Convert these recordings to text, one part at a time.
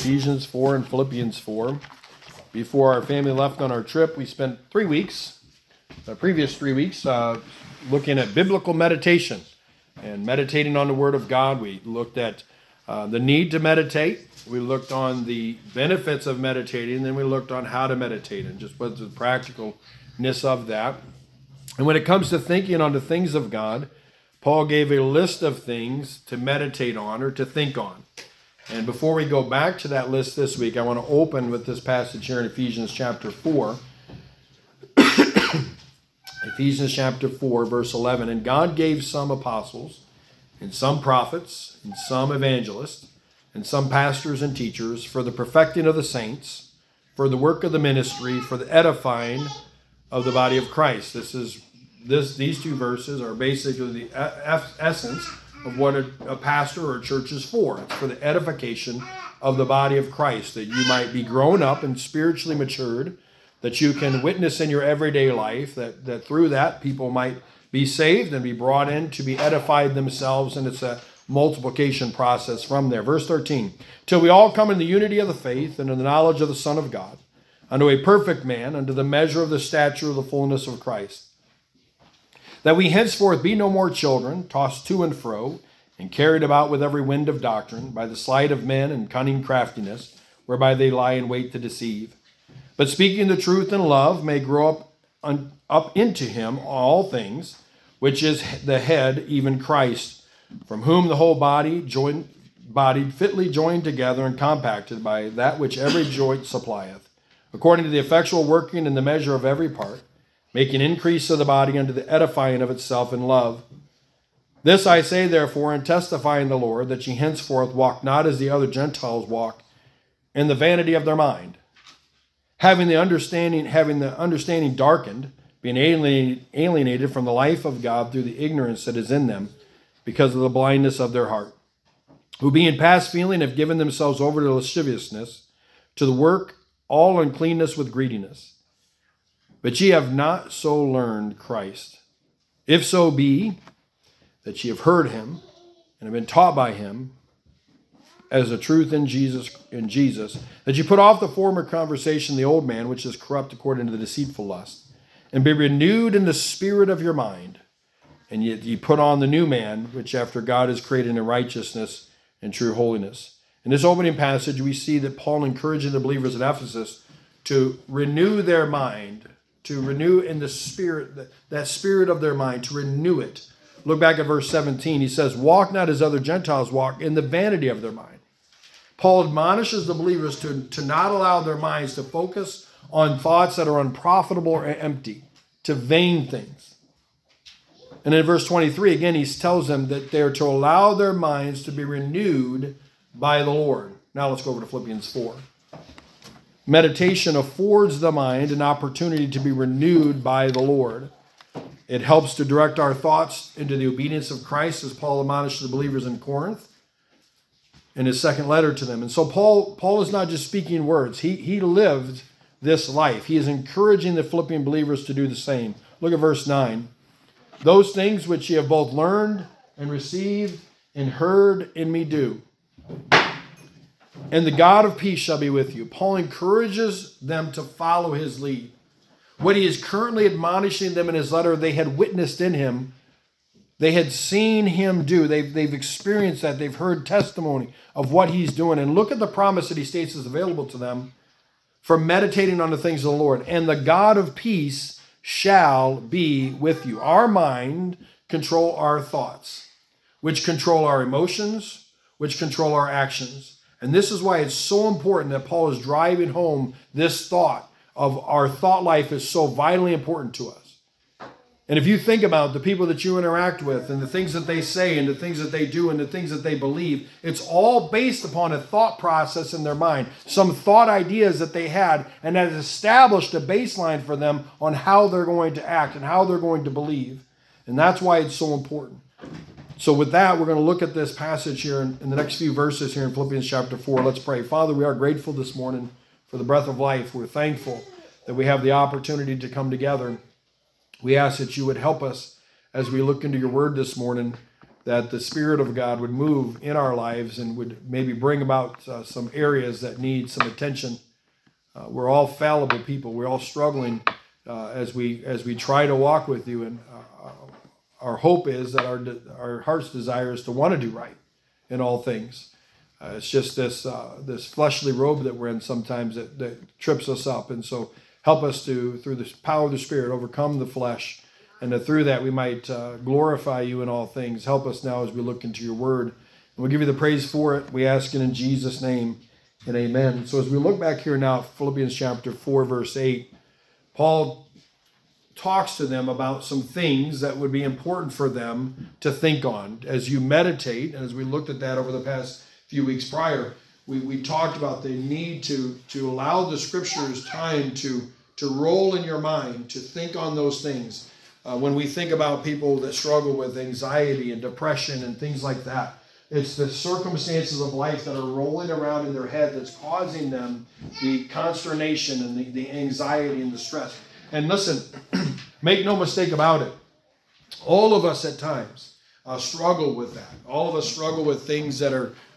Ephesians 4 and Philippians 4. Before our family left on our trip, we spent 3 weeks, the previous 3 weeks, looking at biblical meditation and meditating on the Word of God. We looked at the need to meditate. We looked on the benefits of meditating, and then we looked on how to meditate and just what's the practicalness of that. And when it comes to thinking on the things of God, Paul gave a list of things to meditate on or to think on. And before we go back to that list this week, I want to open with this passage here in Ephesians chapter 4. Ephesians chapter 4, verse 11. And God gave some apostles, and some prophets, and some evangelists, and some pastors and teachers for the perfecting of the saints, for the work of the ministry, for the edifying of the body of Christ. These two verses are basically the essence of what a pastor or a church is for. It's for the edification of the body of Christ, that you might be grown up and spiritually matured, that you can witness in your everyday life, that through that people might be saved and be brought in to be edified themselves, and it's a multiplication process from there. Verse 13, till we all come in the unity of the faith and in the knowledge of the Son of God, unto a perfect man, unto the measure of the stature of the fullness of Christ, that we henceforth be no more children, tossed to and fro, and carried about with every wind of doctrine, by the sleight of men and cunning craftiness, whereby they lie in wait to deceive. But speaking the truth in love, may grow up into him all things, which is the head, even Christ, from whom the whole body fitly joined together and compacted by that which every joint supplieth, according to the effectual working in the measure of every part, making increase of the body unto the edifying of itself in love. This I say therefore, and testify in the Lord, that ye henceforth walk not as the other Gentiles walk, in the vanity of their mind, having the understanding darkened, being alienated from the life of God through the ignorance that is in them, because of the blindness of their heart, who being past feeling have given themselves over to lasciviousness, to the work all uncleanness with greediness. But ye have not so learned Christ. If so be that ye have heard him and have been taught by him as the truth in Jesus, that ye put off the former conversation, the old man, which is corrupt according to the deceitful lust, and be renewed in the spirit of your mind. And yet ye put on the new man, which after God is created in righteousness and true holiness. In this opening passage, we see that Paul encouraging the believers at Ephesus to renew their mind, to renew in the spirit, that spirit of their mind, to renew it. Look back at verse 17. He says, walk not as other Gentiles walk, in the vanity of their mind. Paul admonishes the believers to not allow their minds to focus on thoughts that are unprofitable or empty, to vain things. And in verse 23, again, he tells them that they are to allow their minds to be renewed by the Lord. Now let's go over to Philippians 4. Meditation affords the mind an opportunity to be renewed by the Lord. It helps to direct our thoughts into the obedience of Christ, as Paul admonished the believers in Corinth in his second letter to them. And so Paul is not just speaking words. He lived this life. He is encouraging the Philippian believers to do the same. Look at verse 9. Those things which ye have both learned and received and heard in me do, and the God of peace shall be with you. Paul encourages them to follow his lead. What he is currently admonishing them in his letter, they had witnessed in him. They had seen him do. They've experienced that. They've heard testimony of what he's doing. And look at the promise that he states is available to them for meditating on the things of the Lord. And the God of peace shall be with you. Our mind control our thoughts, which control our emotions, which control our actions. And this is why it's so important that Paul is driving home this thought of our thought life is so vitally important to us. And if you think about the people that you interact with and the things that they say and the things that they do and the things that they believe, it's all based upon a thought process in their mind, some thought ideas that they had, and that has established a baseline for them on how they're going to act and how they're going to believe. And that's why it's so important. So with that, we're going to look at this passage here in the next few verses here in Philippians chapter 4. Let's pray. Father, we are grateful this morning for the breath of life. We're thankful that we have the opportunity to come together. We ask that you would help us as we look into your word this morning that the Spirit of God would move in our lives and would maybe bring about some areas that need some attention. We're all fallible people. We're all struggling as we try to walk with you, and our hope is that our heart's desire is to want to do right in all things. It's just this fleshly robe that we're in sometimes that trips us up, and so help us to, through the power of the Spirit, overcome the flesh, and that through that we might glorify you in all things. Help us now as we look into your word, and we'll give you the praise for it. We ask it in Jesus' name, and amen. So as we look back here now, Philippians chapter 4, verse 8, Paul talks to them about some things that would be important for them to think on. As you meditate, and as we looked at that over the past few weeks prior, we talked about the need to allow the Scriptures time to roll in your mind, to think on those things. When we think about people that struggle with anxiety and depression and things like that, it's the circumstances of life that are rolling around in their head that's causing them the consternation and the anxiety and the stress. And listen, make no mistake about it. All of us at times struggle with that. All of us struggle with things that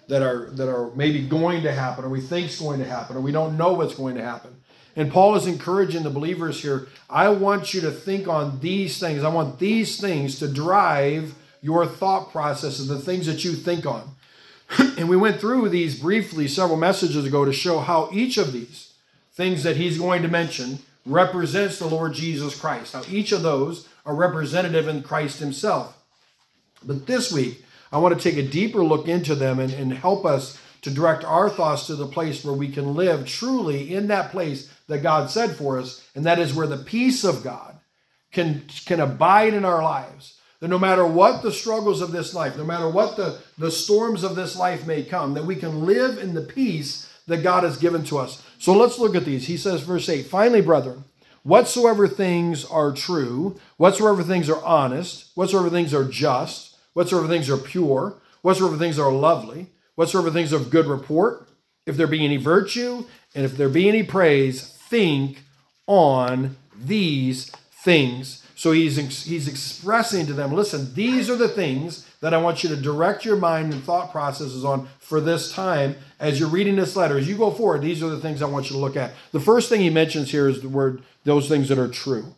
are maybe going to happen, or we think is going to happen, or we don't know what's going to happen. And Paul is encouraging the believers here. I want you to think on these things. I want these things to drive your thought process and the things that you think on. And we went through these briefly several messages ago to show how each of these things that he's going to mention represents the Lord Jesus Christ. How each of those are representative in Christ himself. But this week, I want to take a deeper look into them and help us to direct our thoughts to the place where we can live truly in that place that God said for us, and that is where the peace of God can abide in our lives. That no matter what the struggles of this life, no matter what the storms of this life may come, that we can live in the peace that God has given to us. So let's look at these. He says, verse 8, finally, brethren, whatsoever things are true, whatsoever things are honest, whatsoever things are just, whatsoever things are pure, whatsoever things are lovely, whatsoever things are of good report, if there be any virtue, and if there be any praise, think on these things. So he's expressing to them, listen, these are the things that I want you to direct your mind and thought processes on for this time. As you're reading this letter, as you go forward, these are the things I want you to look at. The first thing he mentions here is the word, those things that are true.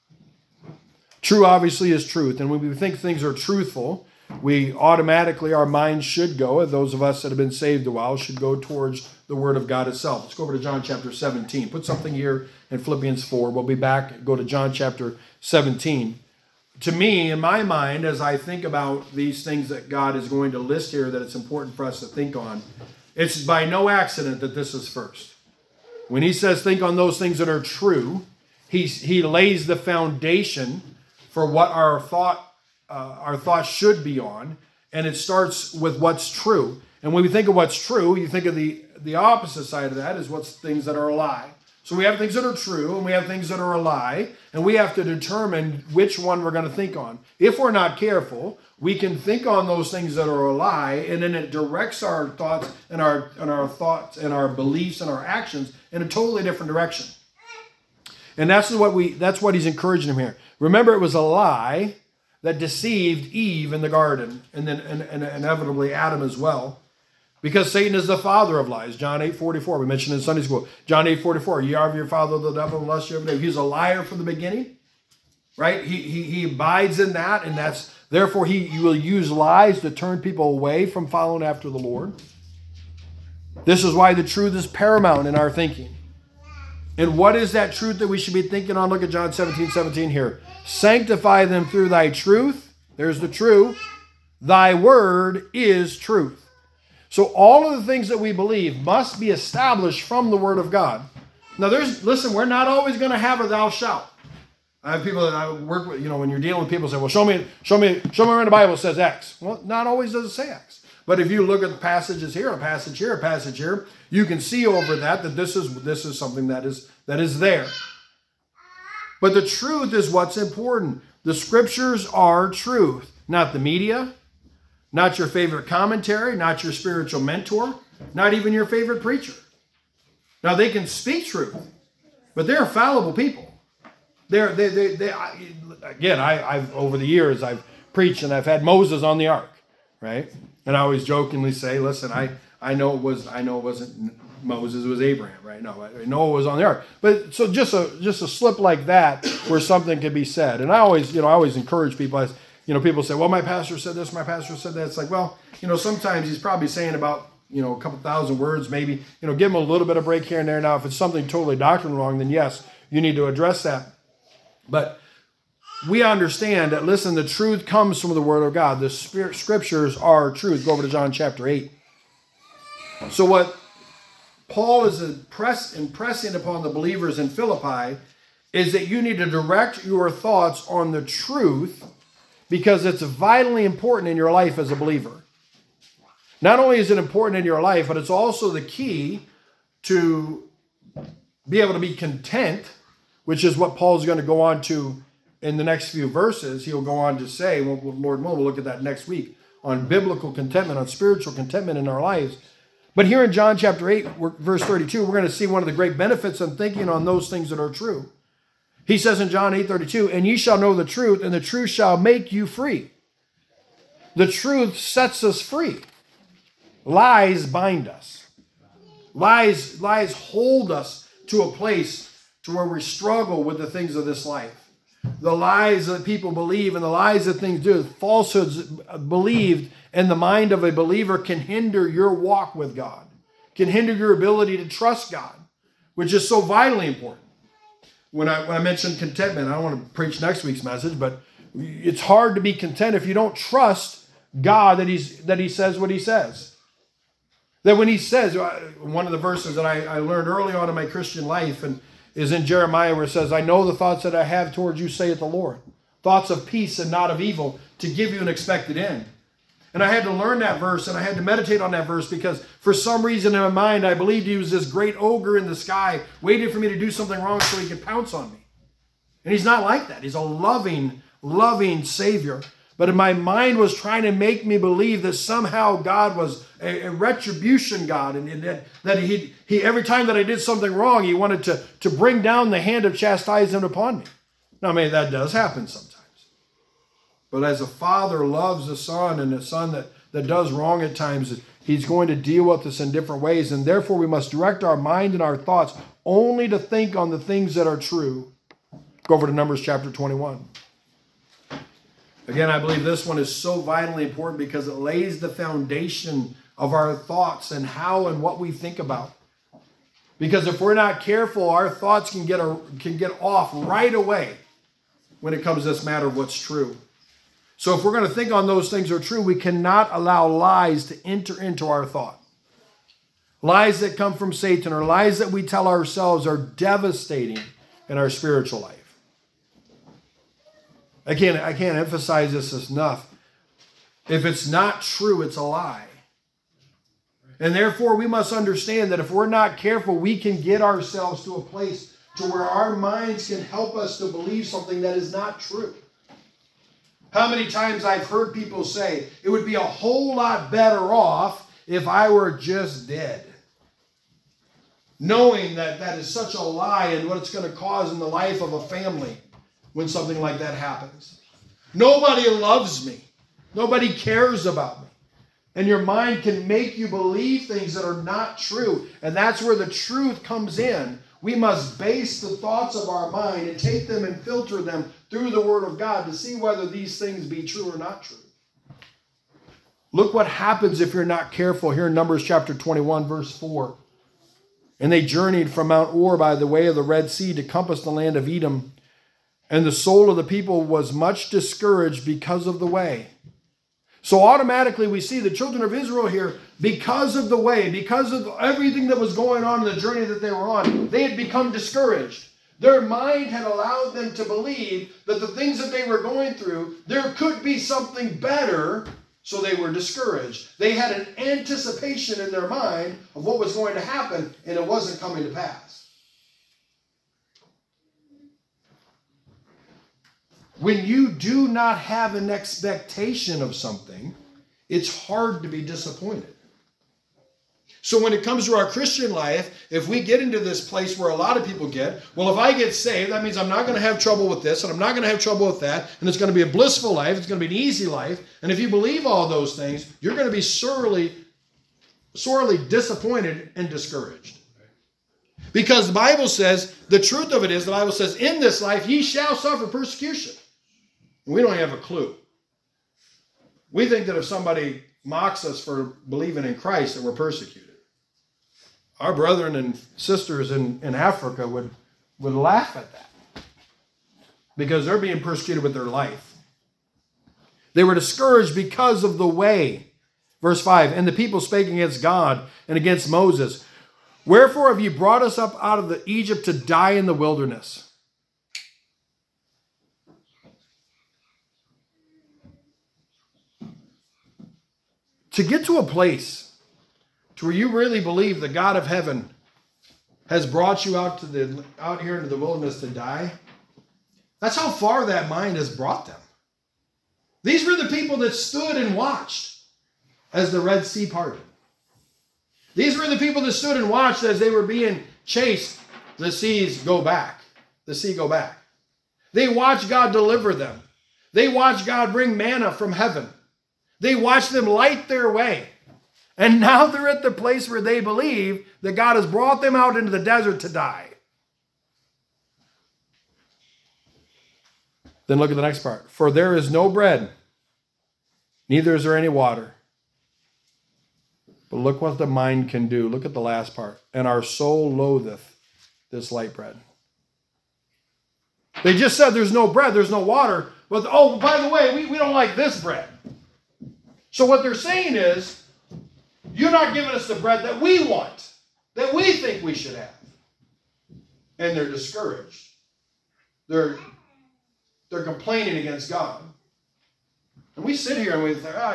True obviously is truth. And when we think things are truthful, we automatically, our minds should go, those of us that have been saved a while, should go towards the Word of God itself. Let's go over to John chapter 17. Put something here in Philippians 4. We'll be back and go to John chapter 17. To me, in my mind, as I think about these things that God is going to list here that it's important for us to think on, it's by no accident that this is first. When he says think on those things that are true, he lays the foundation for what our thought should be on, and it starts with what's true. And when we think of what's true, you think of the opposite side of that is what's things that are a lie. So we have things that are true, and we have things that are a lie, and we have to determine which one we're going to think on. If we're not careful, we can think on those things that are a lie, and then it directs our thoughts and our thoughts and our beliefs and our actions in a totally different direction. And that's what he's encouraging them here. Remember, it was a lie that deceived Eve in the garden, and then and inevitably Adam as well. Because Satan is the father of lies. John 8:44, we mentioned in Sunday school. John 8:44, ye are of your father the devil, and lust you every day. He's a liar from the beginning, right? He abides in that, and therefore he will use lies to turn people away from following after the Lord. This is why the truth is paramount in our thinking. And what is that truth that we should be thinking on? Look at John 17:17 here. Sanctify them through thy truth. There's the truth. Thy word is truth. So all of the things that we believe must be established from the Word of God. Now listen, we're not always going to have a thou shalt. I have people that I work with, when you're dealing with people say, well, show me where in the Bible it says X. Well, not always does it say X. But if you look at the passages here, a passage here, a passage here, you can see over that this is something that is there. But the truth is what's important. The Scriptures are truth, not the media, not your favorite commentary, not your spiritual mentor, not even your favorite preacher. Now, they can speak truth, but they're fallible people. Again, I've over the years, I've preached and I've had Moses on the ark. right? And I always jokingly say, listen, I know it wasn't Moses, it was Abraham, right? No, Noah was on the ark. But so just a slip like that where something can be said. And I always encourage people. People say, well, my pastor said this, my pastor said that. It's like, well, sometimes he's probably saying about, a couple thousand words, maybe, give him a little bit of break here and there. Now, if it's something totally doctrinal wrong, then yes, you need to address that. But we understand that, listen, the truth comes from the Word of God. The scriptures are truth. Go over to John chapter 8. So what Paul is impressing upon the believers in Philippi is that you need to direct your thoughts on the truth because it's vitally important in your life as a believer. Not only is it important in your life, but it's also the key to be able to be content, which is what Paul's going to go on to in the next few verses. He'll go on to say, Lord willing, we'll look at that next week, on biblical contentment, on spiritual contentment in our lives. But here in John chapter 8, verse 32, we're going to see one of the great benefits of thinking on those things that are true. He says in John 8:32, and ye shall know the truth, and the truth shall make you free. The truth sets us free. Lies bind us. Lies hold us to a place to where we struggle with the things of this life. The lies that people believe and the lies that things do, falsehoods believed in the mind of a believer can hinder your walk with God, can hinder your ability to trust God, which is so vitally important. When I mentioned contentment, I don't want to preach next week's message, but it's hard to be content if you don't trust God that He says what He says. That when He says, one of the verses that I learned early on in my Christian life and is in Jeremiah where it says, I know the thoughts that I have towards you, saith the Lord. Thoughts of peace and not of evil, to give you an expected end. And I had to learn that verse and I had to meditate on that verse because for some reason in my mind, I believed He was this great ogre in the sky waiting for me to do something wrong so He could pounce on me. And He's not like that. He's a loving, loving Savior. But in my mind was trying to make me believe that somehow God was a retribution God, and that he every time that I did something wrong, He wanted to bring down the hand of chastisement upon me. Now, maybe that does happen sometimes. But as a father loves a son, and a son that does wrong at times, He's going to deal with us in different ways. And therefore, we must direct our mind and our thoughts only to think on the things that are true. Go over to Numbers chapter 21. Again, I believe this one is so vitally important because it lays the foundation of our thoughts and how and what we think about. Because if we're not careful, our thoughts can get off right away when it comes to this matter of what's true. So if we're going to think on those things that are true, we cannot allow lies to enter into our thought. Lies that come from Satan or lies that we tell ourselves are devastating in our spiritual life. I can't emphasize this enough. If it's not true, it's a lie. And therefore, we must understand that if we're not careful, we can get ourselves to a place to where our minds can help us to believe something that is not true. How many times I've heard people say, it would be a whole lot better off if I were just dead. Knowing that that is such a lie and what it's going to cause in the life of a family when something like that happens. Nobody loves me. Nobody cares about me. And your mind can make you believe things that are not true. And that's where the truth comes in. We must base the thoughts of our mind and take them and filter them through the Word of God to see whether these things be true or not true. Look what happens if you're not careful here in Numbers chapter 21, verse 4. And they journeyed from Mount Or by the way of the Red Sea to compass the land of Edom. And the soul of the people was much discouraged because of the way. So automatically we see the children of Israel here, because of the way, because of everything that was going on in the journey that they were on, they had become discouraged. Their mind had allowed them to believe that the things that they were going through, there could be something better, so they were discouraged. They had an anticipation in their mind of what was going to happen, and it wasn't coming to pass. When you do not have an expectation of something, it's hard to be disappointed. So when it comes to our Christian life, if we get into this place where a lot of people get, well, if I get saved, that means I'm not going to have trouble with this, and I'm not going to have trouble with that, and it's going to be a blissful life, it's going to be an easy life. And if you believe all those things, you're going to be sorely disappointed and discouraged. Because the Bible says, the truth of it is, the Bible says, in this life ye shall suffer persecution. We don't have a clue. We think that if somebody mocks us for believing in Christ, that we're persecuted. Our brethren and sisters in Africa would laugh at that because they're being persecuted with their life. They were discouraged because of the way. Verse 5, and the people spake against God and against Moses. Wherefore have you brought us up out of Egypt to die in the wilderness? To get to a place to where you really believe the God of heaven has brought you out here into the wilderness to die, that's how far that mind has brought them. These were the people that stood and watched as the Red Sea parted. These were the people that stood and watched as they were being chased, the sea go back. They watched God deliver them. They watched God bring manna from heaven. They watched them light their way. And now they're at the place where they believe that God has brought them out into the desert to die. Then look at the next part. For there is no bread, neither is there any water. But look what the mind can do. Look at the last part. And our soul loatheth this light bread. They just said there's no bread, there's no water. But, oh, by the way, we don't like this bread. So what they're saying is, you're not giving us the bread that we want, that we think we should have. And they're discouraged. They're complaining against God. And we sit here and we think,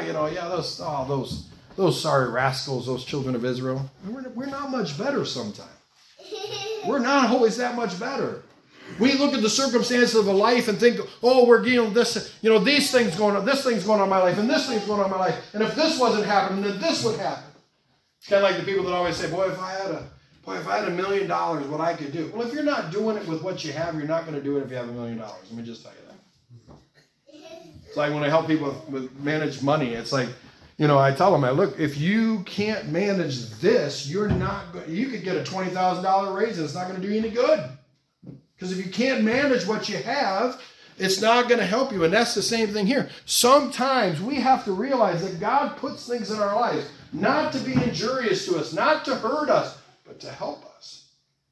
those sorry rascals, those children of Israel. And we're not much better sometimes. We're not always that much better. We look at the circumstances of a life and think, oh, we're dealing with this, these things going on, this thing's going on in my life, and this thing's going on in my life. And if this wasn't happening, then this would happen. It's kind of like the people that always say, if I had $1 million, what I could do. Well, if you're not doing it with what you have, you're not going to do it if you have $1 million. Let me just tell you that. It's like when I help people with manage money, it's like, I tell them, look, if you can't manage this, you could get a $20,000 raise and it's not going to do you any good. Because if you can't manage what you have, it's not going to help you. And that's the same thing here. Sometimes we have to realize that God puts things in our lives not to be injurious to us, not to hurt us, but to help us.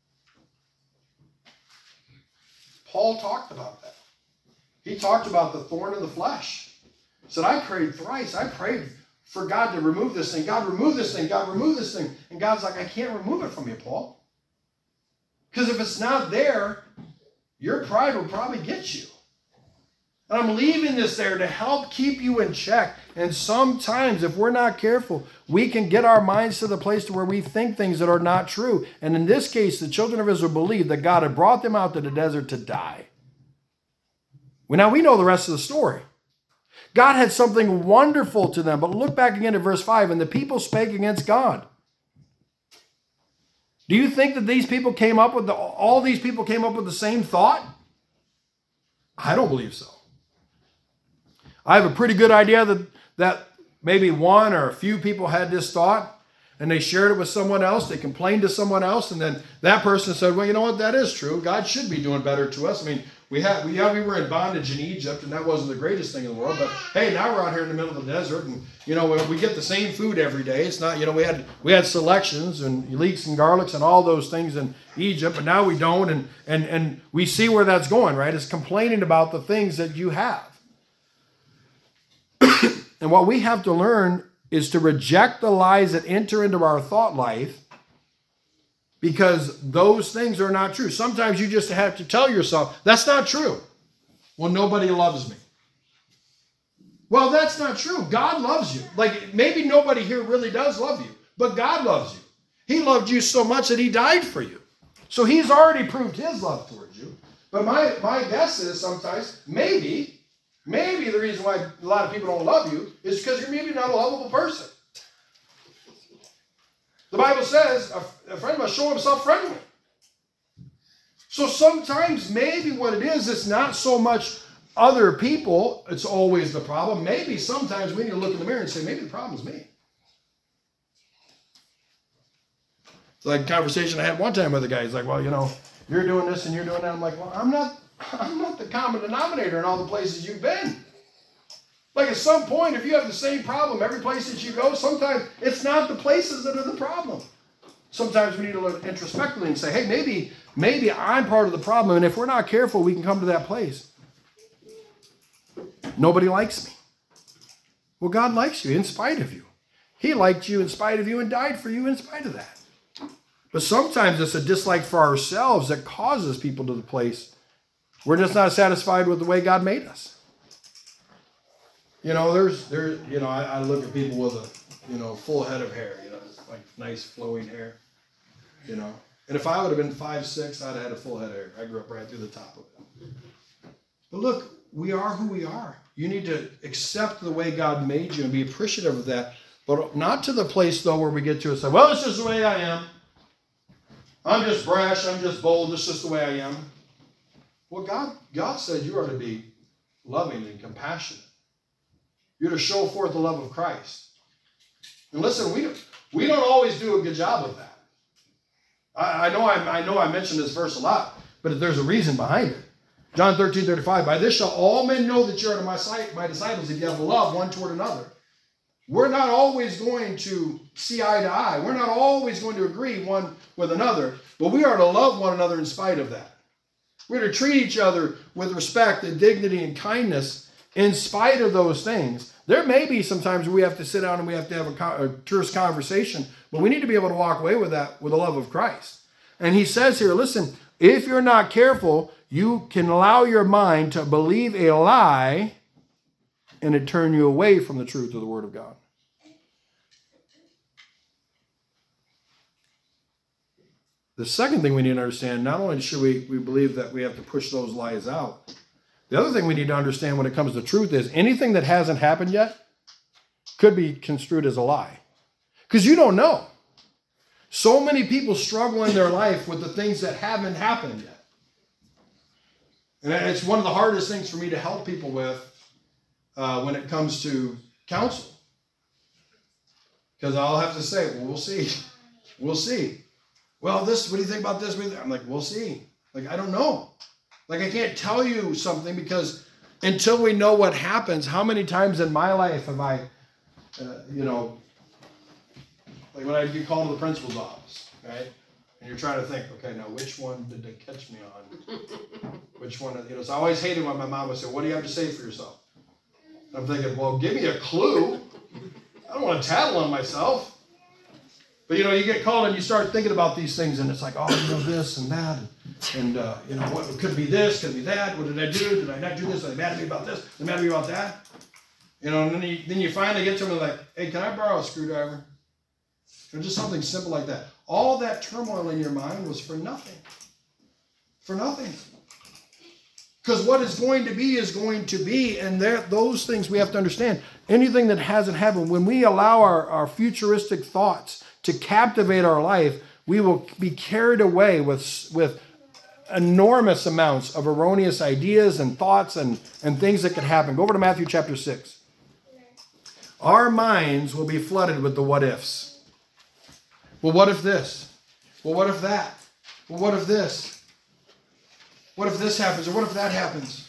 Paul talked about that. He talked about the thorn in the flesh. He said, I prayed thrice. I prayed for God to remove this thing. God, remove this thing. God, remove this thing. And God's like, I can't remove it from you, Paul. Because if it's not there, your pride will probably get you. And I'm leaving this there to help keep you in check. And sometimes, if we're not careful, we can get our minds to the place to where we think things that are not true. And in this case, the children of Israel believed that God had brought them out to the desert to die. Now we know the rest of the story. God had something wonderful to them. But look back again at verse 5. And the people spake against God. Do you think that all these people came up with the same thought? I don't believe so. I have a pretty good idea that maybe one or a few people had this thought and they shared it with someone else. They complained to someone else, and then that person said, well, you know what? That is true. God should be doing better to us. I mean, we were in bondage in Egypt, and that wasn't the greatest thing in the world. But hey, now we're out here in the middle of the desert, and we get the same food every day. It's not, we had selections and leeks and garlics and all those things in Egypt, but now we don't, and we see where that's going, right? It's complaining about the things that you have. And what we have to learn is to reject the lies that enter into our thought life, because those things are not true. Sometimes you just have to tell yourself, that's not true. Well, nobody loves me. Well, that's not true. God loves you. Like, maybe nobody here really does love you, but God loves you. He loved you so much that he died for you. So he's already proved his love towards you. But my guess is sometimes, maybe the reason why a lot of people don't love you is because you're maybe not a lovable person. The Bible says a friend must show himself friendly. So sometimes maybe what it is, it's not so much other people, it's always the problem. Maybe sometimes we need to look in the mirror and say, maybe the problem is me. It's like a conversation I had one time with a guy. He's like, well, you're doing this and you're doing that. I'm like, well, I'm not the common denominator in all the places you've been. Like at some point, if you have the same problem every place that you go, sometimes it's not the places that are the problem. Sometimes we need to look introspectively and say, hey, maybe I'm part of the problem. And if we're not careful, we can come to that place. Nobody likes me. Well, God likes you in spite of you. He liked you in spite of you and died for you in spite of that. But sometimes it's a dislike for ourselves that causes people to the place we're just not satisfied with the way God made us. I look at people with a, full head of hair, like nice flowing hair, And if I would have been 5'6", I'd have had a full head of hair. I grew up right through the top of it. But look, we are who we are. You need to accept the way God made you and be appreciative of that. But not to the place, though, where we get to and say, well, it's just the way I am. I'm just brash. I'm just bold. It's just the way I am. Well, God said you are to be loving and compassionate. You're to show forth the love of Christ. And listen, we don't always do a good job of that. I know I mentioned this verse a lot, but there's a reason behind it. John 13:35, by this shall all men know that you are my disciples if you have love one toward another. We're not always going to see eye to eye. We're not always going to agree one with another, but we are to love one another in spite of that. We're to treat each other with respect and dignity and kindness in spite of those things. There may be some times we have to sit down and we have to have a terse conversation, but we need to be able to walk away with that with the love of Christ. And he says here, listen, if you're not careful, you can allow your mind to believe a lie and it turn you away from the truth of the Word of God. The second thing we need to understand, not only should we believe that we have to push those lies out, the other thing we need to understand when it comes to truth is anything that hasn't happened yet could be construed as a lie. Because you don't know. So many people struggle in their life with the things that haven't happened yet. And it's one of the hardest things for me to help people with when it comes to counsel. Because I'll have to say, well, we'll see. We'll see. Well, what do you think about this? I'm like, we'll see. Like, I don't know. Like, I can't tell you something because until we know what happens, how many times in my life have I, like when I get called to the principal's office, right? And you're trying to think, okay, now which one did they catch me on? Which one, so I always hated when my mom would say, what do you have to say for yourself? And I'm thinking, well, give me a clue. I don't want to tattle on myself. But, you get called and you start thinking about these things and it's like, oh, this and that. And what could be this, could be that. What did I do? Did I not do this? Are they mad at me about this? Are they mad at me about that? And then you finally get to them and like, hey, can I borrow a screwdriver? Or just something simple like that. All that turmoil in your mind was for nothing. For nothing. Because what is going to be, and those things we have to understand. Anything that hasn't happened, when we allow our futuristic thoughts to captivate our life, we will be carried away with enormous amounts of erroneous ideas and thoughts and things that could happen. Go over to Matthew chapter 6. Our minds will be flooded with the what ifs. Well, what if this? Well, what if that? Well, what if this? What if this happens or what if that happens?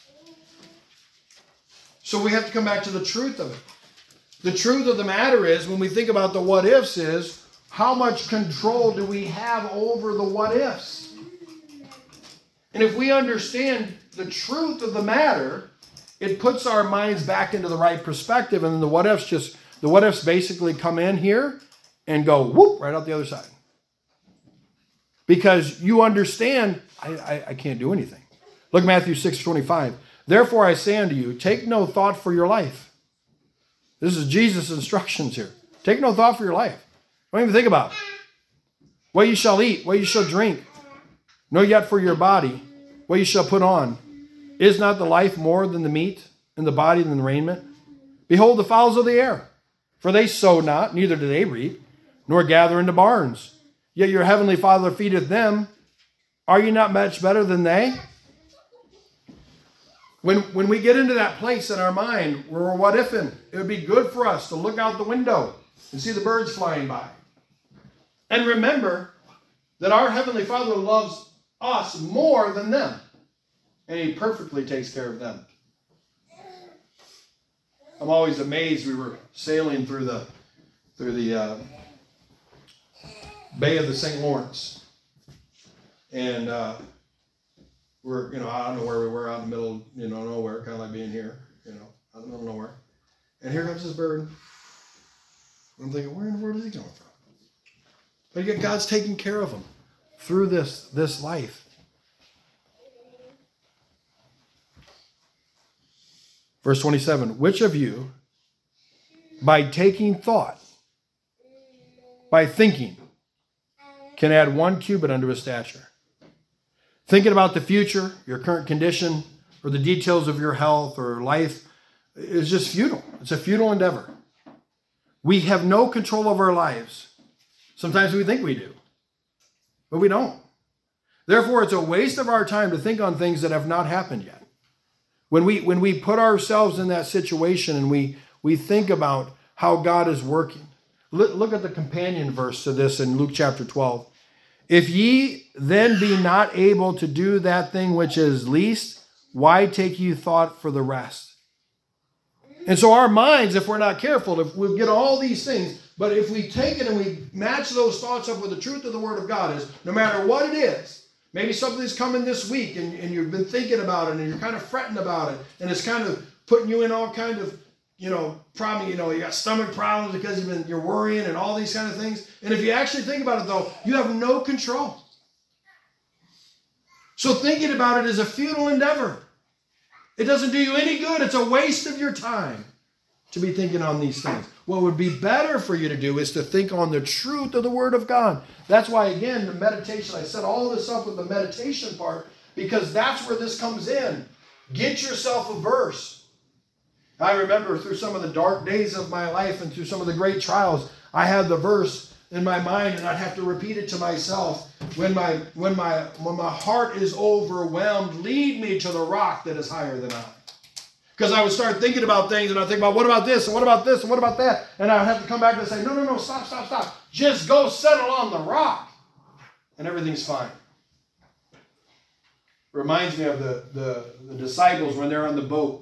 So we have to come back to the truth of it. The truth of the matter is, when we think about the what ifs, is how much control do we have over the what ifs? And if we understand the truth of the matter, it puts our minds back into the right perspective, and then the what ifs basically come in here and go whoop right out the other side. Because you understand, I can't do anything. Look at Matthew 6:25. Therefore I say unto you, take no thought for your life. This is Jesus' instructions here. Take no thought for your life. Don't even think about it. What you shall eat, what you shall drink, nor yet for your body, what you shall put on. Is not the life more than the meat, and the body than the raiment? Behold the fowls of the air, for they sow not, neither do they reap, nor gather into barns. Yet your heavenly Father feedeth them. Are you not much better than they? When we get into that place in our mind where we're what ifing, it would be good for us to look out the window and see the birds flying by. And remember that our Heavenly Father loves us more than them. And He perfectly takes care of them. I'm always amazed. We were sailing through the Bay of the St. Lawrence. And we're, I don't know where we were, out in the middle, nowhere, kind of like being here, out in the middle of nowhere. And here comes this bird. I'm thinking, where in the world is he coming from? But yet God's taking care of him through this life. Verse 27, which of you, by taking thought, by thinking, can add 1 cubit unto his stature? Thinking about the future, your current condition, or the details of your health or life is just futile. It's a futile endeavor. We have no control over our lives. Sometimes we think we do, but we don't. Therefore, it's a waste of our time to think on things that have not happened yet. When we put ourselves in that situation and we think about how God is working. Look at the companion verse to this in Luke chapter 12. If ye then be not able to do that thing which is least, why take you thought for the rest? And so our minds, if we're not careful, if we get all these things, but if we take it and we match those thoughts up with the truth of the Word of God, is no matter what it is, maybe something's coming this week and you've been thinking about it and you're kind of fretting about it and it's kind of putting you in all kind of, problem, you got stomach problems because you're worrying and all these kind of things. And if you actually think about it though, you have no control. So thinking about it is a futile endeavor. It doesn't do you any good. It's a waste of your time to be thinking on these things. What would be better for you to do is to think on the truth of the Word of God. That's why, again, the meditation, I set all this up with the meditation part, because that's where this comes in. Get yourself a verse. I remember through some of the dark days of my life and through some of the great trials, I had the verse in my mind and I'd have to repeat it to myself. When my heart is overwhelmed, lead me to the rock that is higher than I. Because I would start thinking about things and I'd think about what about this and what about this and what about that? And I would have to come back and say, no, stop. Just go settle on the rock and everything's fine. Reminds me of the disciples when they're on the boat.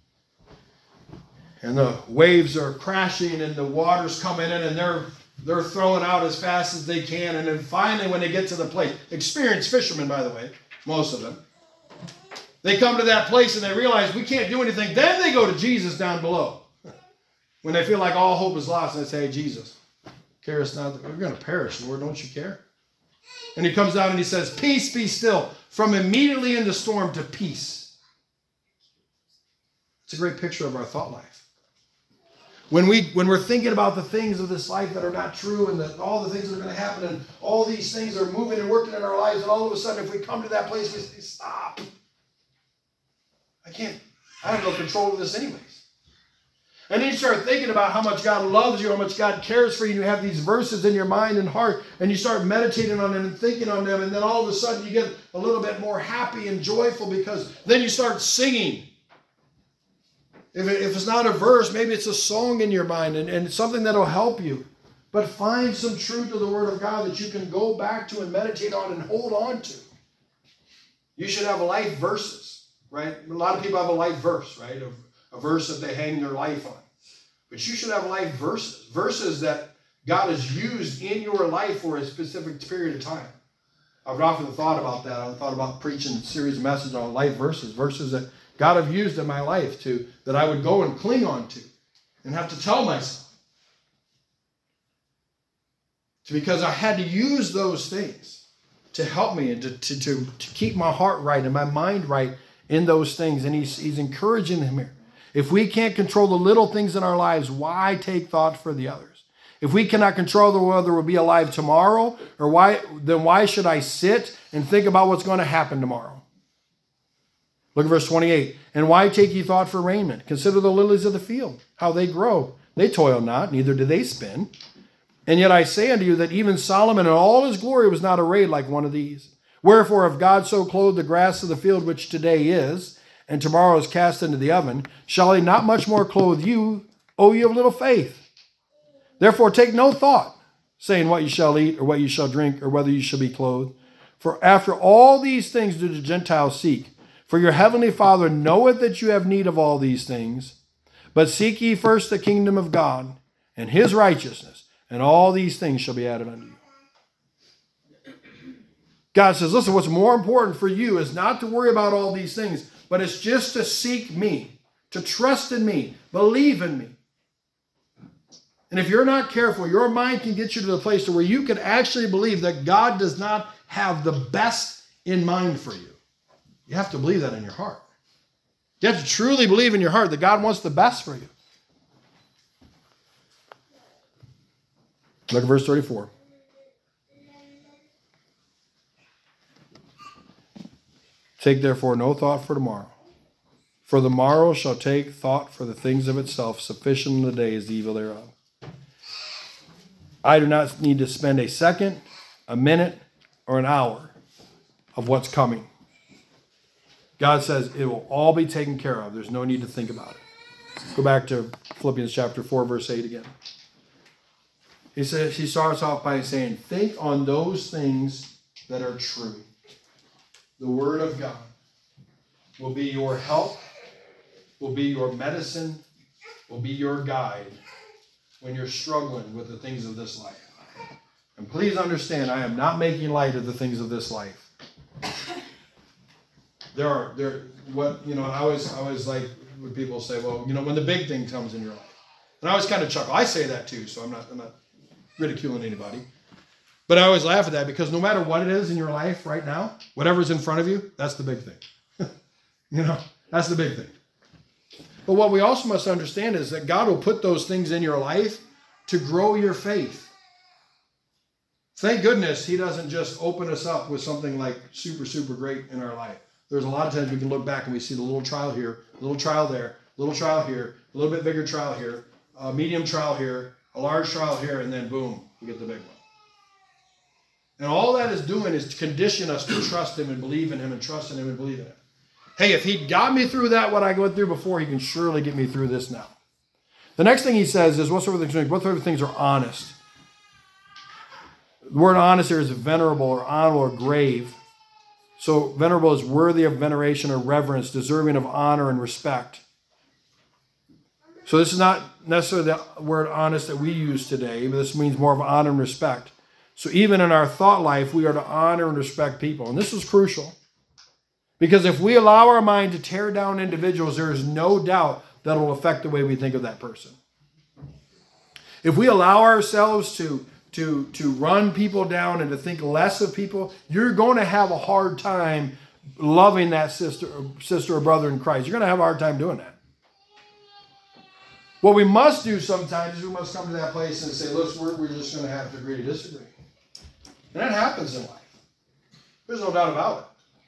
And the waves are crashing and the water's coming in and they're throwing out as fast as they can. And then finally when they get to the place, experienced fishermen, by the way, most of them, they come to that place and they realize we can't do anything. Then they go to Jesus down below. When they feel like all hope is lost, and they say, hey, Jesus, carest not, we're going to perish, Lord, don't you care? And he comes down and he says, peace, be still. From immediately in the storm to peace. It's a great picture of our thought life. When we're thinking about the things of this life that are not true and that all the things that are going to happen and all these things are moving and working in our lives, and all of a sudden if we come to that place, we say, stop. I have no control of this anyways. And then you start thinking about how much God loves you, how much God cares for you, and you have these verses in your mind and heart, and you start meditating on them and thinking on them, and then all of a sudden you get a little bit more happy and joyful because then you start singing. If it's not a verse, maybe it's a song in your mind and something that'll help you. But find some truth of the Word of God that you can go back to and meditate on and hold on to. You should have life verses, right? A lot of people have a life verse, right? A verse that they hang their life on. But you should have life verses. Verses that God has used in your life for a specific period of time. I've often thought about that. I've thought about preaching a series of messages on life verses. Verses that God have used in my life that I would go and cling on to and have to tell myself. Because I had to use those things to help me and to keep my heart right and my mind right in those things. And he's encouraging them here. If we can't control the little things in our lives, why take thought for the others? If we cannot control whether we'll be alive tomorrow, then why should I sit and think about what's going to happen tomorrow? Look at verse 28. And why take ye thought for raiment? Consider the lilies of the field, how they grow. They toil not, neither do they spin. And yet I say unto you that even Solomon in all his glory was not arrayed like one of these. Wherefore, if God so clothe the grass of the field, which today is, and tomorrow is cast into the oven, shall he not much more clothe you, O ye of little faith? Therefore take no thought, saying what ye shall eat, or what ye shall drink, or whether ye shall be clothed. For after all these things do the Gentiles seek. For your heavenly Father knoweth that you have need of all these things. But seek ye first the kingdom of God, and his righteousness, and all these things shall be added unto you. God says, listen, what's more important for you is not to worry about all these things, but it's just to seek me, to trust in me, believe in me. And if you're not careful, your mind can get you to the place where you can actually believe that God does not have the best in mind for you. You have to believe that in your heart. You have to truly believe in your heart that God wants the best for you. Look at verse 34. Take therefore no thought for tomorrow. For the morrow shall take thought for the things of itself. Sufficient in the day is the evil thereof. I do not need to spend a second, a minute, or an hour of what's coming. God says it will all be taken care of. There's no need to think about it. Go back to Philippians chapter 4, verse 8 again. He starts off by saying, think on those things that are true. The Word of God will be your help, will be your medicine, will be your guide when you're struggling with the things of this life. And please understand, I am not making light of the things of this life. I always like when people say, well, when the big thing comes in your life. And I always kind of chuckle. I say that too, so I'm not ridiculing anybody. But I always laugh at that because no matter what it is in your life right now, whatever's in front of you, that's the big thing. That's the big thing. But what we also must understand is that God will put those things in your life to grow your faith. Thank goodness he doesn't just open us up with something like super, super great in our life. There's a lot of times we can look back and we see the little trial here, a little trial there, a little trial here, a little bit bigger trial here, a medium trial here, a large trial here, and then boom, we get the big one. And all that is doing is to condition us to trust him and believe in him and trust in him and believe in him. Hey, if he got me through that, what I went through before, he can surely get me through this now. The next thing he says is, what sort of things are honest? The word honest here is venerable or honorable or grave. So venerable is worthy of veneration or reverence, deserving of honor and respect. So this is not necessarily the word honest that we use today, but this means more of honor and respect. So even in our thought life, we are to honor and respect people. And this is crucial. Because if we allow our mind to tear down individuals, there is no doubt that it will affect the way we think of that person. If we allow ourselves to run people down and to think less of people, you're going to have a hard time loving that sister or brother in Christ. You're going to have a hard time doing that. What we must do sometimes is we must come to that place and say, look, we're just going to have to agree to disagree. And that happens in life. There's no doubt about it.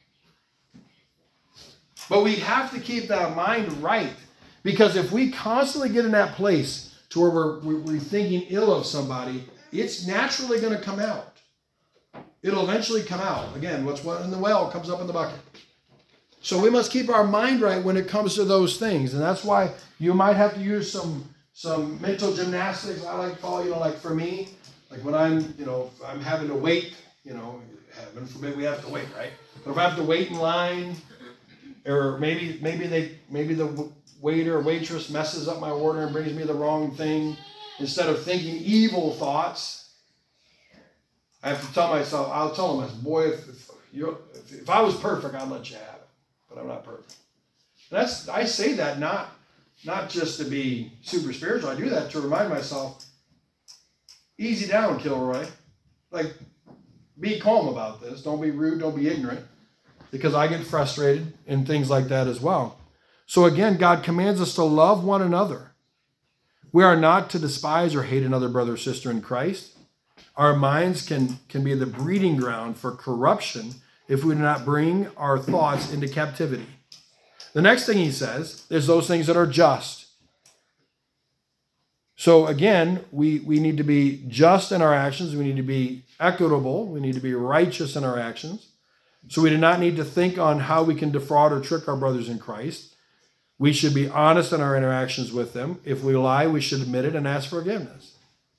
But we have to keep that mind right, because if we constantly get in that place to where we're thinking ill of somebody, it's naturally going to come out. It'll eventually come out. Again, what's in the well comes up in the bucket. So we must keep our mind right when it comes to those things. And that's why you might have to use some mental gymnastics, I like to call, like for me, like when I'm having to wait, heaven forbid we have to wait, right? But if I have to wait in line, or maybe the waiter or waitress messes up my order and brings me the wrong thing, instead of thinking evil thoughts, I have to tell myself, I'll tell them, boy, if I was perfect, I'd let you have it. But I'm not perfect. And I say that not just to be super spiritual. I do that to remind myself, easy down, Kilroy. Like, be calm about this. Don't be rude. Don't be ignorant. Because I get frustrated in things like that as well. So again, God commands us to love one another. We are not to despise or hate another brother or sister in Christ. Our minds can be the breeding ground for corruption if we do not bring our thoughts into captivity. The next thing he says is those things that are just. So again, we need to be just in our actions. We need to be equitable. We need to be righteous in our actions. So we do not need to think on how we can defraud or trick our brothers in Christ. We should be honest in our interactions with them. If we lie, we should admit it and ask forgiveness.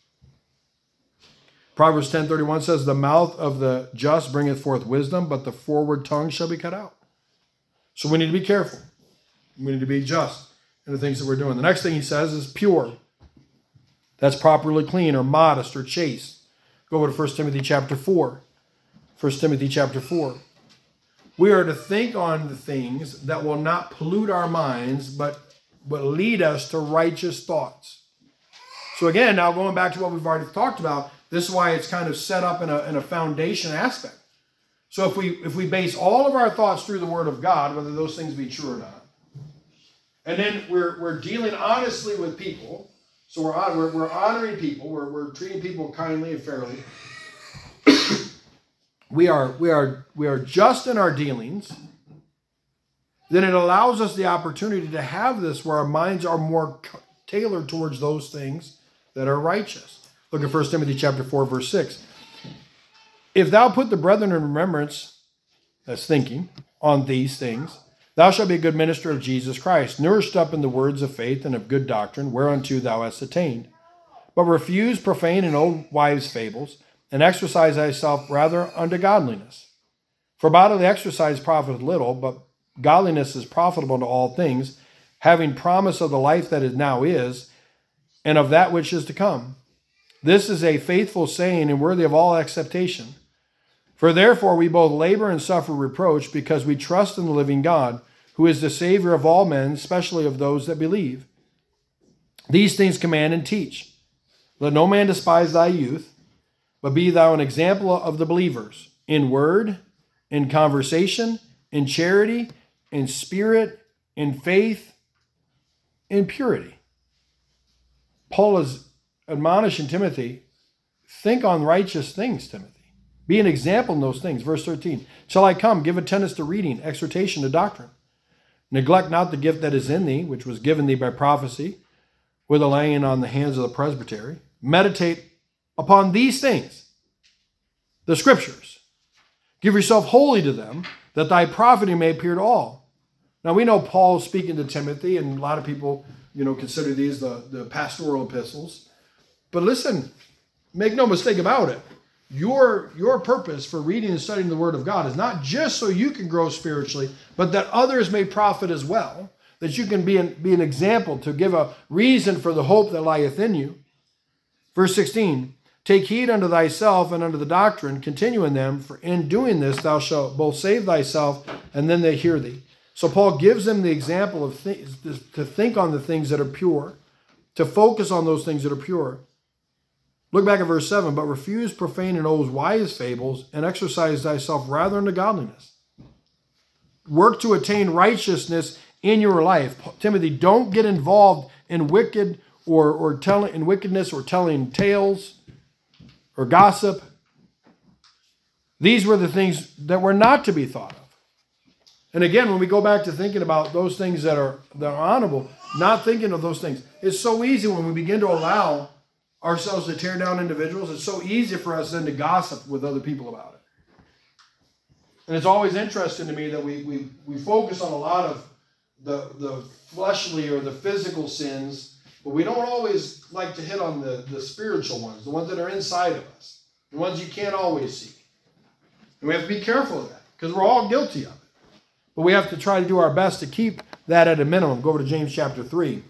Proverbs 10:31 says, the mouth of the just bringeth forth wisdom, but the forward tongue shall be cut out. So we need to be careful. We need to be just in the things that we're doing. The next thing he says is pure. That's properly clean or modest or chaste. Go over to 1 Timothy chapter 4. 1 Timothy chapter 4. We are to think on the things that will not pollute our minds, but lead us to righteous thoughts. So again, now going back to what we've already talked about, this is why it's kind of set up in a foundation aspect. So if we base all of our thoughts through the Word of God, whether those things be true or not, and then we're dealing honestly with people, so we're honoring people, we're treating people kindly and fairly. we are just in our dealings. Then it allows us the opportunity to have this where our minds are more tailored towards those things that are righteous. Look at 1 Timothy chapter 4, verse 6. If thou put the brethren in remembrance, that's thinking, on these things, thou shalt be a good minister of Jesus Christ, nourished up in the words of faith and of good doctrine, whereunto thou hast attained. But refuse profane and old wives' fables, and exercise thyself rather unto godliness. For bodily exercise profiteth little, but godliness is profitable unto all things, having promise of the life that is now is, and of that which is to come. This is a faithful saying and worthy of all acceptation. For therefore we both labor and suffer reproach, because we trust in the living God, who is the Savior of all men, especially of those that believe. These things command and teach. Let no man despise thy youth, but be thou an example of the believers, in word, in conversation, in charity, in spirit, in faith, in purity. Paul is admonishing Timothy, think on righteous things, Timothy. Be an example in those things. Verse 13, shall I come, give attendance to reading, exhortation to doctrine. Neglect not the gift that is in thee, which was given thee by prophecy, with a laying on the hands of the presbytery. Meditate upon these things, the scriptures. Give yourself wholly to them, that thy profiting may appear to all. Now we know Paul is speaking to Timothy, and a lot of people, consider these the pastoral epistles. But listen, make no mistake about it. Your purpose for reading and studying the Word of God is not just so you can grow spiritually, but that others may profit as well, that you can be an example to give a reason for the hope that lieth in you. Verse 16, take heed unto thyself and unto the doctrine, continue in them, for in doing this thou shalt both save thyself, and then they hear thee. So Paul gives them the example of to think on the things that are pure, to focus on those things that are pure. Look back at verse 7, but refuse profane and old wise fables, and exercise thyself rather unto godliness. Work to attain righteousness in your life. Timothy, don't get involved in wicked or telling in wickedness or telling tales or gossip. These were the things that were not to be thought of. And again, when we go back to thinking about those things that are honorable, not thinking of those things, it's so easy when we begin to allow ourselves to tear down individuals. It's so easy for us then to gossip with other people about it. And it's always interesting to me that we focus on a lot of the fleshly or the physical sins, but we don't always like to hit on the spiritual ones, the ones that are inside of us, the ones you can't always see. And we have to be careful of that, because we're all guilty of it. But we have to try to do our best to keep that at a minimum. Go over to James chapter 3.